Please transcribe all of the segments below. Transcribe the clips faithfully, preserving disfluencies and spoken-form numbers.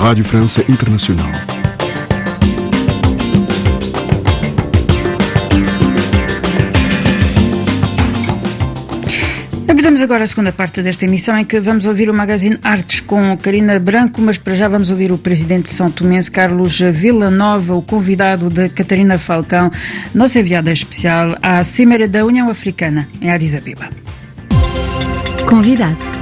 Rádio França Internacional. Abrimos agora a segunda parte desta emissão, em que vamos ouvir o Magazine Artes com Carina Branco, mas para já vamos ouvir o presidente de São Tomense, Carlos Villanova, o convidado de Catarina Falcão, nossa enviada especial à Cimeira da União Africana, em Addis Abeba. Convidado.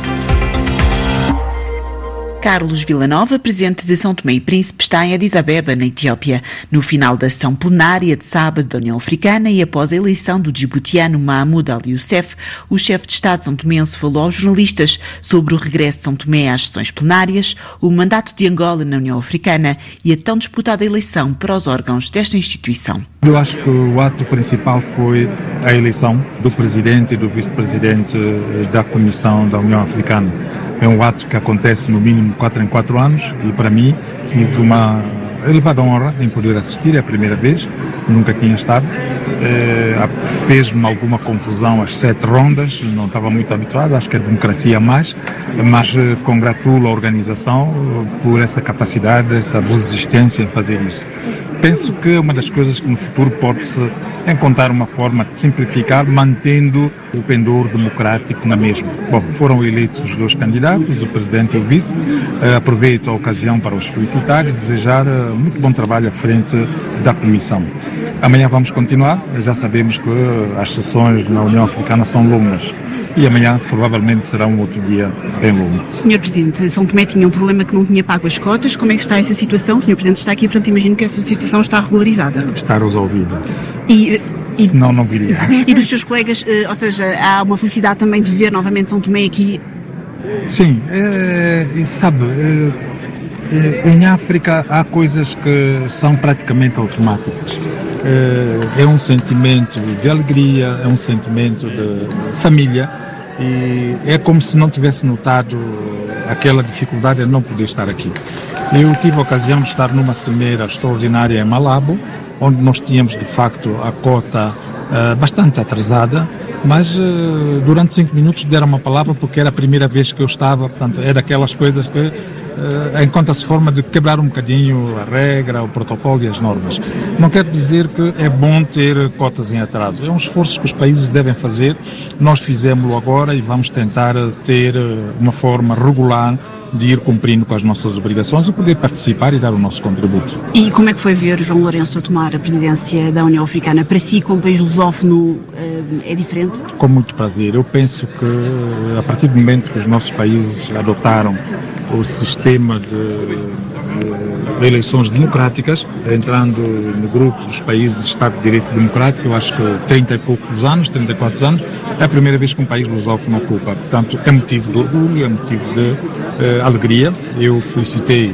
Carlos Villanova, presidente de São Tomé e Príncipe, está em Addis Abeba, na Etiópia, no final da sessão plenária de sábado da União Africana e após a eleição do djiboutiano Mahmoud Ali Youssef, o chefe de Estado são tomense falou aos jornalistas sobre o regresso de São Tomé às sessões plenárias, o mandato de Angola na União Africana e a tão disputada eleição para os órgãos desta instituição. Eu acho que o ato principal foi a eleição do presidente e do vice-presidente da Comissão da União Africana. É um ato que acontece no mínimo quatro em quatro anos e para mim tive uma elevada honra em poder assistir, é a primeira vez, nunca tinha estado. É, fez-me alguma confusão as sete rondas, não estava muito habituado, acho que é democracia mais, mas eh, congratulo a organização por essa capacidade, essa resistência em fazer isso. Penso que uma das coisas que no futuro pode-se encontrar uma forma de simplificar, mantendo o pendor democrático na mesma. Bom, foram eleitos os dois candidatos, o presidente e o vice. Uh, aproveito a ocasião para os felicitar e desejar uh, muito bom trabalho à frente da Comissão. Amanhã vamos continuar, já sabemos que uh, as sessões na União Africana são longas. E amanhã provavelmente será um outro dia bem longo. senhor Presidente, São Tomé tinha um problema que não tinha pago as cotas. Como é que está essa situação? O senhor Presidente está aqui, portanto imagino que essa situação está regularizada. Está resolvida. E, e, Senão não viria. E dos seus colegas, ou seja, há uma felicidade também de ver novamente São Tomé aqui? Sim, é, sabe, é, em África há coisas que são praticamente automáticas. É, é um sentimento de alegria, é um sentimento de família. E é como se não tivesse notado aquela dificuldade de não poder estar aqui. Eu tive a ocasião de estar numa cimeira extraordinária em Malabo, onde nós tínhamos de facto a cota uh, bastante atrasada, mas uh, durante cinco minutos deram uma palavra porque era a primeira vez que eu estava, portanto é daquelas coisas que Uh, encontra-se forma de quebrar um bocadinho a regra, o protocolo e as normas. Não quer dizer que é bom ter cotas em atraso. É um esforço que os países devem fazer. Nós fizemos-lo agora e vamos tentar ter uma forma regular de ir cumprindo com as nossas obrigações e poder participar e dar o nosso contributo. E como é que foi ver João Lourenço a tomar a presidência da União Africana? Para si, como país lusófono, é diferente? Com muito prazer. Eu penso que a partir do momento que os nossos países adotaram o sistema de, de, de eleições democráticas, entrando no grupo dos países de Estado de Direito Democrático, eu acho que trinta e poucos anos, trinta e quatro anos, é a primeira vez que um país lusófono ocupa. Portanto, é motivo de orgulho, é motivo de eh, alegria. Eu felicitei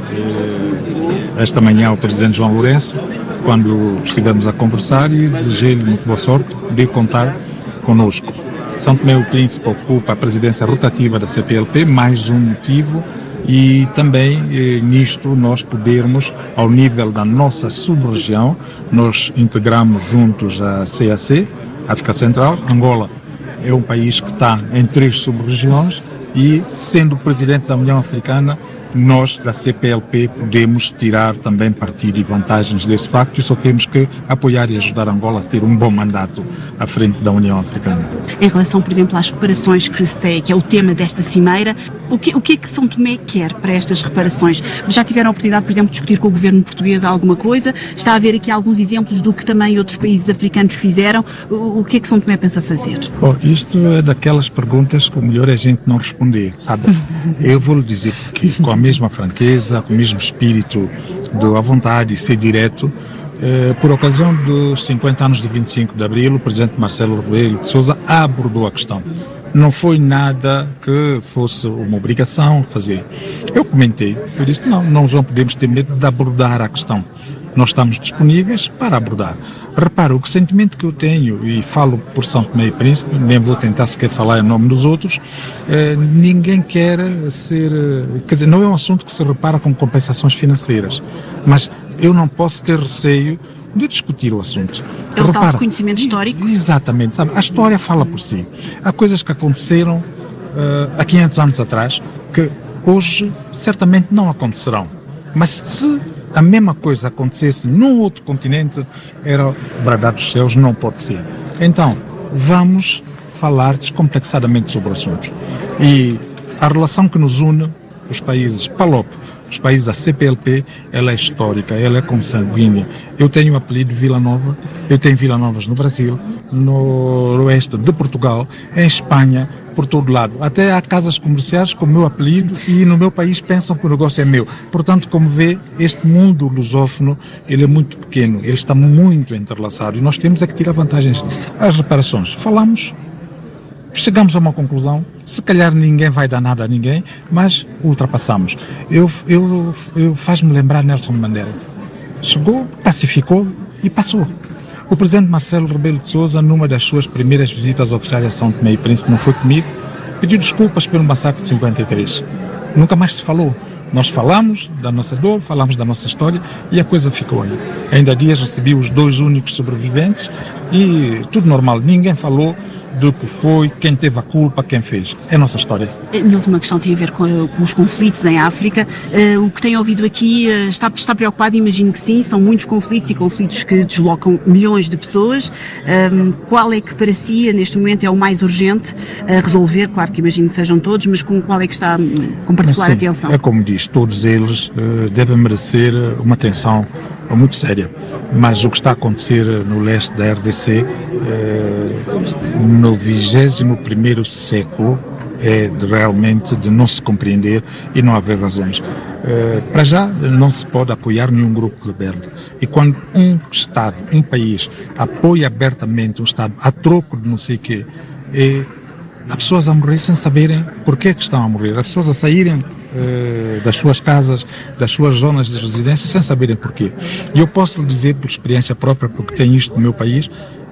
eh, esta manhã o presidente João Lourenço, quando estivemos a conversar, e desejei-lhe muito boa sorte de poder contar connosco. São Tomé e Príncipe ocupa a presidência rotativa da C P L P, mais um motivo. E também eh, nisto nós podermos, ao nível da nossa sub-região, nós integramos juntos a C A C, África Central. Angola é um país que está em três sub-regiões e, sendo presidente da União Africana, nós da C P L P podemos tirar também partido e vantagens desse facto e só temos que apoiar e ajudar Angola a ter um bom mandato à frente da União Africana. Em relação, por exemplo, às reparações que se tem, que é o tema desta cimeira, o que, o que é que São Tomé quer para estas reparações? Já tiveram a oportunidade, por exemplo, de discutir com o governo português alguma coisa? Está a haver aqui alguns exemplos do que também outros países africanos fizeram? O, o que é que São Tomé pensa fazer? Bom, isto é daquelas perguntas que o melhor é a gente não responder, sabe? Eu vou lhe dizer que com a mesma franqueza, com o mesmo espírito de à vontade e ser direto, eh, por ocasião dos cinquenta anos de vinte e cinco de abril, o presidente Marcelo Rebelo de Sousa abordou a questão. Não foi nada que fosse uma obrigação fazer. Eu comentei, eu disse, não, nós não podemos ter medo de abordar a questão. Nós estamos disponíveis para abordar. Repara, o sentimento que eu tenho, e falo por São Tomé e Príncipe, nem vou tentar sequer falar em nome dos outros, eh, ninguém quer ser... Quer dizer, não é um assunto que se repara com compensações financeiras, mas eu não posso ter receio de discutir o assunto. É um tal reconhecimento histórico? Exatamente, sabe? A história fala por si. Há coisas que aconteceram uh, há quinhentos anos atrás que hoje certamente não acontecerão. Mas se a mesma coisa acontecesse num outro continente, era bradar dos céus, não pode ser. Então, vamos falar descomplexadamente sobre o assunto. E a relação que nos une, os países PALOP, os países da C P L P, ela é histórica, ela é consanguínea. Eu tenho o apelido Vila Nova, eu tenho Vila Novas no Brasil, no oeste de Portugal, em Espanha, por todo lado. Até há casas comerciais com o meu apelido e no meu país pensam que o negócio é meu. Portanto, como vê, este mundo lusófono, ele é muito pequeno, ele está muito entrelaçado e nós temos é que tirar vantagens disso. As reparações, falamos, chegamos a uma conclusão, se calhar ninguém vai dar nada a ninguém, mas ultrapassamos. Eu, eu, eu faz-me lembrar Nelson Mandela. Chegou, pacificou e passou. O presidente Marcelo Rebelo de Sousa, numa das suas primeiras visitas oficiais a São Tomé e Príncipe, não foi comigo, pediu desculpas pelo massacre de cinquenta e três. Nunca mais se falou. Nós falamos da nossa dor, falamos da nossa história e a coisa ficou aí. Ainda há dias recebi os dois únicos sobreviventes e tudo normal. Ninguém falou do que foi, quem teve a culpa, quem fez. É a nossa história. A minha última questão tem a ver com, com os conflitos em África. Uh, o que tem ouvido aqui uh, está, está preocupado? Imagino que sim, são muitos conflitos e conflitos que deslocam milhões de pessoas. Um, qual é que para si, neste momento, é o mais urgente a resolver? Claro que imagino que sejam todos, mas com qual é que está com particular sim, atenção? É como diz, todos eles uh, devem merecer uma atenção muito séria. Mas o que está a acontecer no leste da R D C, eh, no vigésimo primeiro século, é de, realmente de não se compreender e não haver razões. Eh, para já, não se pode apoiar nenhum grupo rebelde. E quando um Estado, um país, apoia abertamente um Estado a troco de não sei o quê, é, há pessoas a morrer sem saberem porquê é que estão a morrer. Há pessoas a saírem uh, das suas casas, das suas zonas de residência, sem saberem porquê. E eu posso lhe dizer, por experiência própria, porque tenho isto no meu país,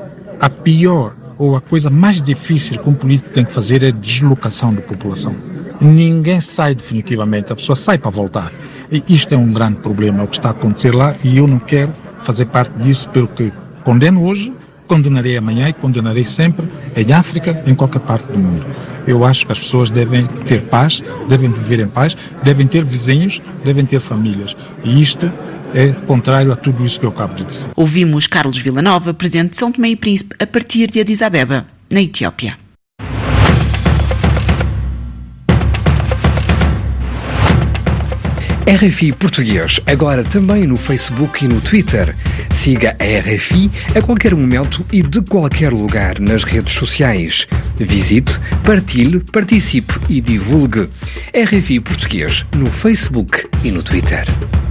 a pior ou a coisa mais difícil que um político tem que fazer é a deslocação da população. Ninguém sai definitivamente, a pessoa sai para voltar. E isto é um grande problema, o que está a acontecer lá, e eu não quero fazer parte disso, pelo que condeno hoje, condenarei amanhã e condenarei sempre em África, em qualquer parte do mundo. Eu acho que as pessoas devem ter paz, devem viver em paz, devem ter vizinhos, devem ter famílias. E isto é contrário a tudo isso que eu acabo de dizer. Ouvimos Carlos Villanova, presidente de São Tomé e Príncipe, a partir de Addis Abeba, na Etiópia. R F I Português, agora também no Facebook e no Twitter. Siga a R F I a qualquer momento e de qualquer lugar nas redes sociais. Visite, partilhe, participe e divulgue. R F I Português no Facebook e no Twitter.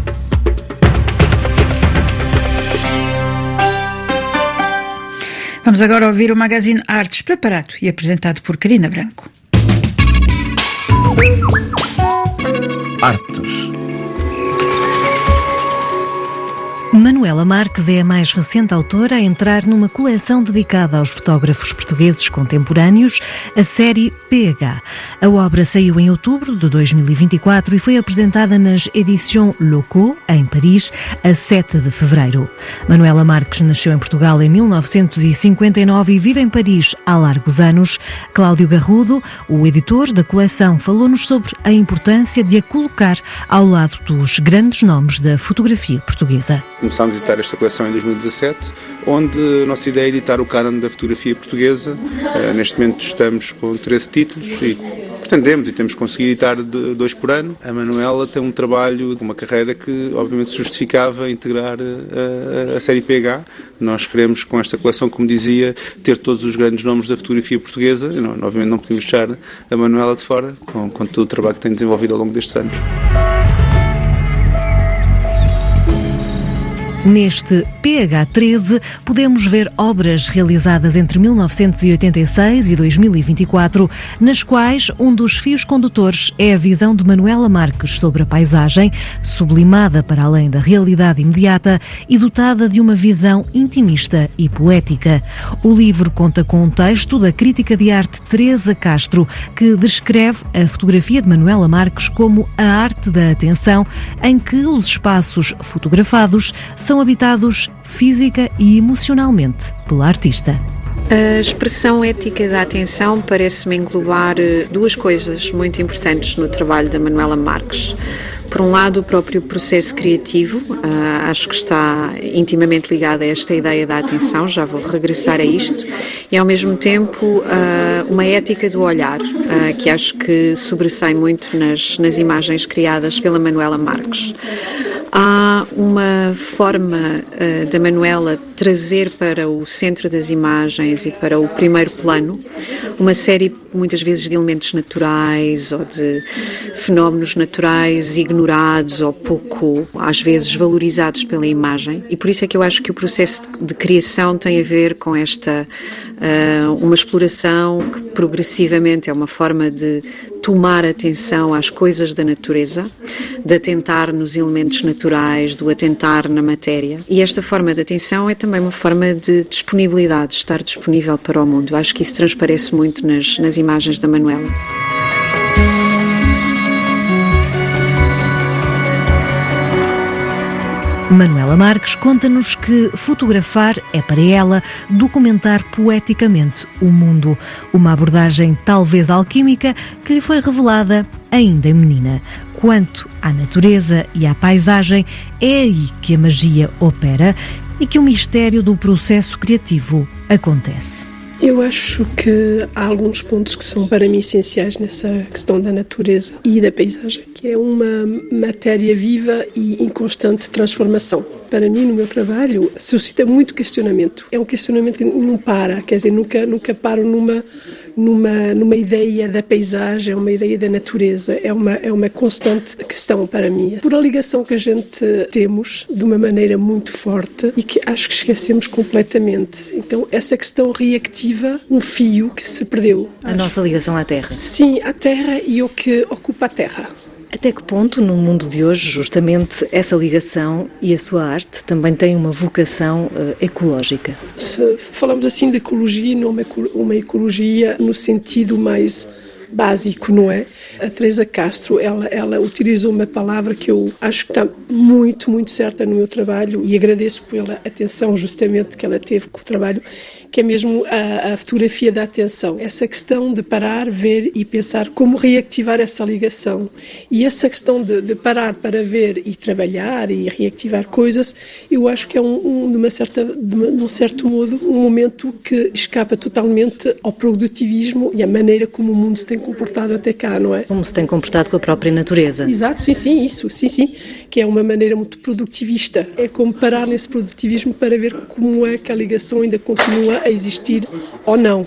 Vamos agora ouvir o Magazine Artes, preparado e apresentado por Carina Branco. Artes. Manuela Marques é a mais recente autora a entrar numa coleção dedicada aos fotógrafos portugueses contemporâneos, a série P H. A obra saiu em outubro de dois mil e vinte e quatro e foi apresentada nas Editions Locaux, em Paris, a sete de fevereiro. Manuela Marques nasceu em Portugal em mil novecentos e cinquenta e nove e vive em Paris há largos anos. Cláudio Garrudo, o editor da coleção, falou-nos sobre a importância de a colocar ao lado dos grandes nomes da fotografia portuguesa. Começámos a editar esta coleção em dois mil e dezassete, onde a nossa ideia é editar o cânon da fotografia portuguesa. Uh, neste momento estamos com treze títulos e pretendemos e temos conseguido editar dois por ano. A Manuela tem um trabalho, uma carreira que obviamente se justificava integrar a, a, a série P H. Nós queremos, com esta coleção, como dizia, ter todos os grandes nomes da fotografia portuguesa. Não, obviamente não podemos deixar a Manuela de fora, com, com todo o trabalho que tem desenvolvido ao longo destes anos. Neste P H treze podemos ver obras realizadas entre mil novecentos e oitenta e seis e dois mil e vinte e quatro, nas quais um dos fios condutores é a visão de Manuela Marques sobre a paisagem, sublimada para além da realidade imediata e dotada de uma visão intimista e poética. O livro conta com um texto da crítica de arte Teresa Castro, que descreve a fotografia de Manuela Marques como a arte da atenção, em que os espaços fotografados são habitados física e emocionalmente pela artista. A expressão ética da atenção parece-me englobar duas coisas muito importantes no trabalho da Manuela Marques. Por um lado, o próprio processo criativo, uh, acho que está intimamente ligado a esta ideia da atenção, já vou regressar a isto, e ao mesmo tempo uh, uma ética do olhar, uh, que acho que sobressai muito nas, nas imagens criadas pela Manuela Marques. Há uma forma uh, da Manuela trazer para o centro das imagens e para o primeiro plano uma série, muitas vezes, de elementos naturais ou de fenómenos naturais ignorados ou pouco, às vezes, valorizados pela imagem. E por isso é que eu acho que o processo de, de criação tem a ver com esta, uh, uma exploração que progressivamente é uma forma de tomar atenção às coisas da natureza, de atentar nos elementos naturais, do atentar na matéria. E esta forma de atenção é também uma forma de disponibilidade, de estar disponível para o mundo. Acho que isso transparece muito nas, nas imagens da Manuela. Manuela Marques conta-nos que fotografar é para ela documentar poeticamente o mundo. Uma abordagem talvez alquímica que lhe foi revelada ainda menina. Quanto à natureza e à paisagem, é aí que a magia opera e que o mistério do processo criativo acontece. Eu acho que há alguns pontos que são para mim essenciais nessa questão da natureza e da paisagem, que é uma matéria viva e em constante transformação. Para mim, no meu trabalho, suscita muito questionamento. É um questionamento que não para, quer dizer, nunca, nunca paro numa, numa, numa ideia da paisagem, uma ideia da natureza. É uma, é uma constante questão para mim. Por a ligação que a gente temos, de uma maneira muito forte, e que acho que esquecemos completamente. Então, essa questão reactiva, um fio que se perdeu. A nossa ligação à Terra. Sim, à Terra e o que ocupa a Terra. Até que ponto, no mundo de hoje, justamente essa ligação e a sua arte também têm uma vocação uh, ecológica? Se falamos assim de ecologia, não uma, uma ecologia no sentido mais básico, não é? A Teresa Castro, ela, ela utilizou uma palavra que eu acho que está muito, muito certa no meu trabalho e agradeço pela atenção justamente que ela teve com o trabalho, que é mesmo a, a fotografia da atenção. Essa questão de parar, ver e pensar como reactivar essa ligação. E essa questão de, de parar para ver e trabalhar e reactivar coisas, eu acho que é um, um, de, uma certa, de, uma, de um certo modo um momento que escapa totalmente ao produtivismo e à maneira como o mundo se tem comportado até cá, não é? Como se tem comportado com a própria natureza. Exato, sim, sim, isso, sim, sim, que é uma maneira muito produtivista. É como parar nesse produtivismo para ver como é que a ligação ainda continua a existir ou não.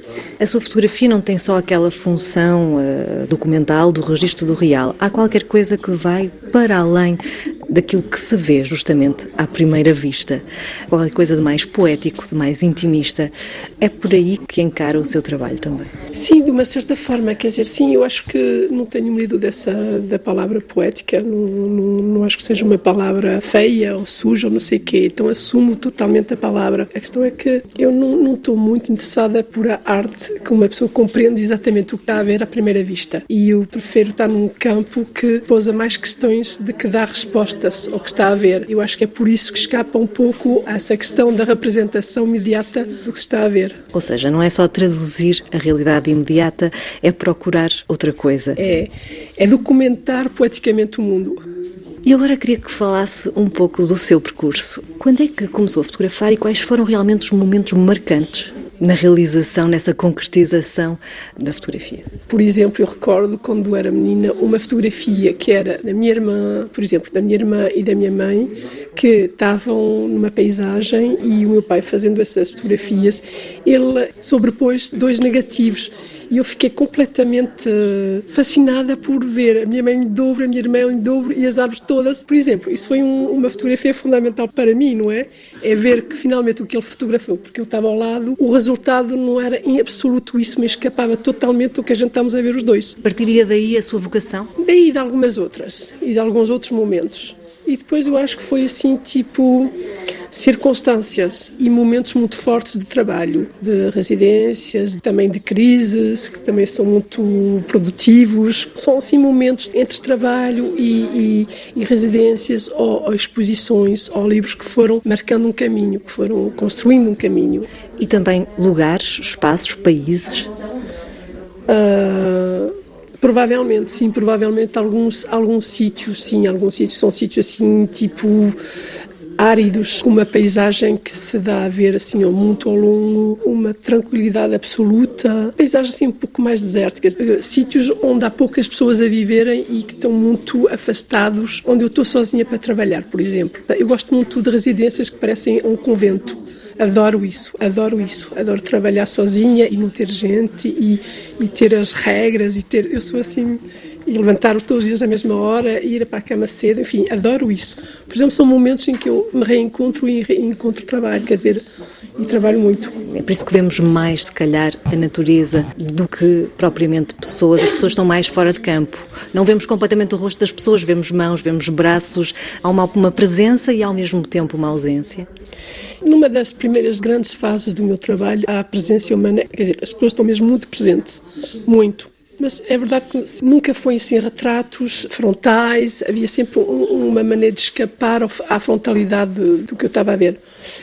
A sua fotografia não tem só aquela função uh, documental do registro do real. Há qualquer coisa que vai para além daquilo que se vê justamente à primeira vista. Qualquer coisa de mais poético, de mais intimista. É por aí que encara o seu trabalho também? Sim, de uma certa forma. Quer dizer, sim, eu acho que não tenho medo dessa, da palavra poética. Não, não, não acho que seja uma palavra feia ou suja ou não sei o quê. Então assumo totalmente a palavra. A questão é que eu não, não estou muito interessada por a arte que uma pessoa compreende exatamente o que está a ver à primeira vista. E eu prefiro estar num campo que pousa mais questões de que dá resposta ao que está a ver. Eu acho que é por isso que escapa um pouco a essa questão da representação imediata do que está a ver. Ou seja, não é só traduzir a realidade imediata, é procurar outra coisa. É, é documentar poeticamente o mundo. E agora queria que falasse um pouco do seu percurso. Quando é que começou a fotografar e quais foram realmente os momentos marcantes na realização, nessa concretização da fotografia? Por exemplo, eu recordo quando era menina uma fotografia que era da minha irmã, por exemplo, da minha irmã e da minha mãe, que estavam numa paisagem e o meu pai fazendo essas fotografias, ele sobrepôs dois negativos. E eu fiquei completamente fascinada por ver a minha mãe em dobro, a minha irmã em dobro e as árvores todas. Por exemplo, isso foi um, uma fotografia fundamental para mim, não é? É ver que finalmente o que ele fotografou, porque eu estava ao lado, o resultado não era em absoluto isso, mas escapava totalmente do que a gente estamos a ver os dois. Partiria daí a sua vocação? Daí de algumas outras e de alguns outros momentos. E depois eu acho que foi assim, tipo, circunstâncias e momentos muito fortes de trabalho, de residências, também de crises, que também são muito produtivos. São assim momentos entre trabalho e, e, e residências ou, ou exposições ou livros que foram marcando um caminho, que foram construindo um caminho. E também lugares, espaços, países? Uh, Provavelmente, sim, provavelmente alguns, alguns sítios, sim, alguns sítios são sítios assim, tipo áridos, com uma paisagem que se dá a ver assim muito ao longo, uma tranquilidade absoluta, paisagem assim um pouco mais desérticas, sítios onde há poucas pessoas a viverem e que estão muito afastados, onde eu estou sozinha para trabalhar, por exemplo. Eu gosto muito de residências que parecem um convento. Adoro isso, adoro isso, adoro trabalhar sozinha e não ter gente e, e ter as regras e ter, eu sou assim, e levantar todos os dias à mesma hora, ir para a cama cedo, enfim, adoro isso. Por exemplo, são momentos em que eu me reencontro e reencontro trabalho, quer dizer, e trabalho muito. É por isso que vemos mais, se calhar, a natureza do que propriamente pessoas. As pessoas estão mais fora de campo. Não vemos completamente o rosto das pessoas, vemos mãos, vemos braços. Há uma, uma presença e, ao mesmo tempo, uma ausência. Numa das primeiras grandes fases do meu trabalho, a presença humana, quer dizer, as pessoas estão mesmo muito presentes, muito. Mas é verdade que nunca foi assim retratos frontais, havia sempre um, uma maneira de escapar à frontalidade do, do que eu estava a ver.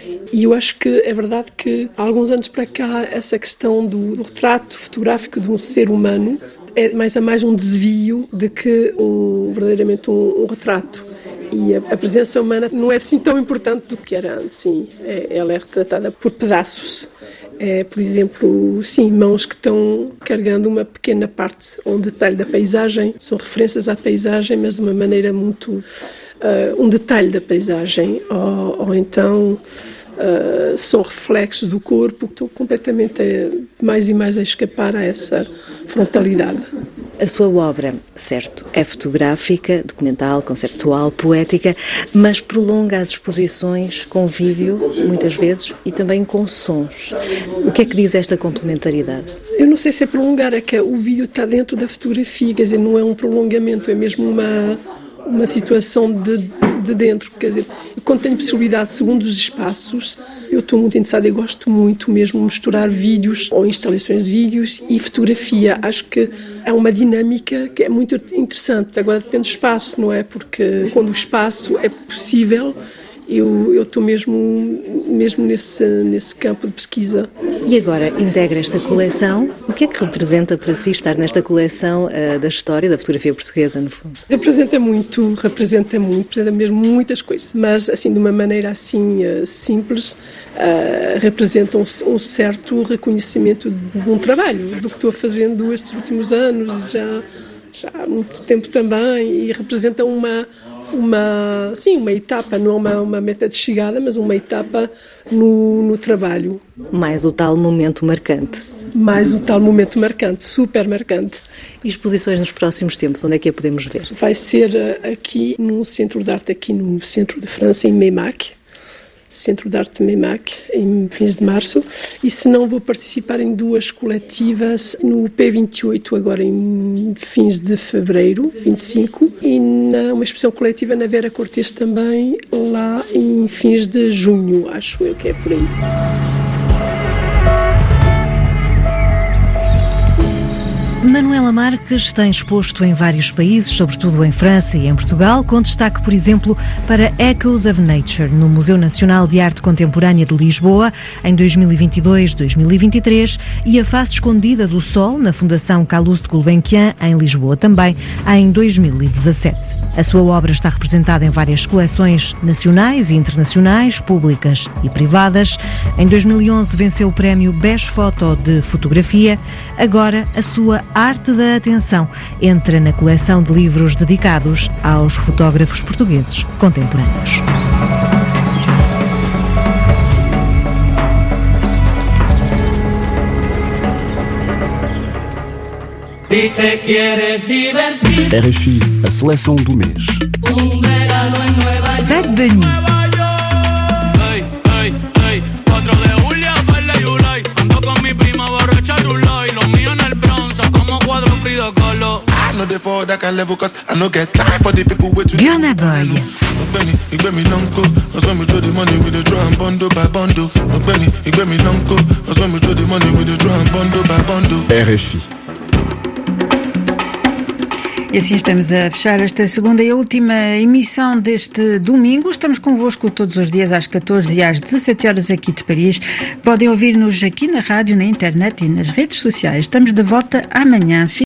E eu acho que é verdade que há alguns anos para cá essa questão do, do retrato fotográfico de um ser humano é mais a mais um desvio de que um, verdadeiramente um, um retrato. E a, a presença humana não é assim tão importante do que era antes, sim. É, ela é retratada por pedaços. É, por exemplo, sim, mãos que estão carregando uma pequena parte, ou um detalhe da paisagem, são referências à paisagem, mas de uma maneira muito... Uh, um detalhe da paisagem, ou, ou então uh, são reflexos do corpo que estão completamente a, mais e mais a escapar a essa frontalidade. A sua obra, certo, é fotográfica, documental, conceptual, poética, mas prolonga as exposições com vídeo, muitas vezes, e também com sons. O que é que diz esta complementaridade? Eu não sei se é prolongar, é que o vídeo está dentro da fotografia, quer dizer, não é um prolongamento, é mesmo uma, uma situação de, de dentro, quer dizer, quando tenho possibilidade, segundo os espaços, eu estou muito interessada e gosto muito mesmo de misturar vídeos ou instalações de vídeos e fotografia. Acho que é uma dinâmica que é muito interessante. Agora depende do espaço, não é? Porque quando o espaço é possível, eu, eu estou mesmo, mesmo nesse, nesse campo de pesquisa. E agora integra esta coleção. O que é que representa para si estar nesta coleção uh, da história da fotografia portuguesa, no fundo? Representa muito, representa muito, representa mesmo muitas coisas, mas assim de uma maneira assim uh, simples, uh, representa um, um certo reconhecimento de um trabalho, do que estou fazendo estes últimos anos, já, já há muito tempo também, e representa uma uma, sim, uma etapa, não é uma, uma meta de chegada, mas uma etapa no, no trabalho. Mais o tal momento marcante. Mais o tal momento marcante, super marcante. E exposições nos próximos tempos, onde é que a podemos ver? Vai ser aqui no Centro de Arte, aqui no centro de França, em Meymac. Centro de Arte de Meymac, em fins de março, e se não vou participar em duas coletivas no P vinte e oito, agora em fins de fevereiro, vinte e cinco, e na, uma exposição coletiva na Vera Cortês também, lá em fins de junho, acho eu que é por aí. Manuela Marques tem exposto em vários países, sobretudo em França e em Portugal, com destaque, por exemplo, para Echoes of Nature, no Museu Nacional de Arte Contemporânea de Lisboa, em dois mil e vinte e dois a dois mil e vinte e três, e A Face Escondida do Sol, na Fundação Calouste Gulbenkian, em Lisboa, também em dois mil e dezassete. A sua obra está representada em várias coleções nacionais e internacionais, públicas e privadas. Em dois mil e onze venceu o prémio Best Photo de Fotografia. Agora, a sua Arte da Atenção entra na coleção de livros dedicados aos fotógrafos portugueses contemporâneos. R F I, a seleção do mês. Bad Bunny. Burna Boy. R F I. E assim estamos a fechar esta segunda e última emissão deste domingo. Estamos convosco todos os dias às catorze e às dezassete horas aqui de Paris. Podem ouvir-nos aqui na rádio, na internet e nas redes sociais. Estamos de volta amanhã.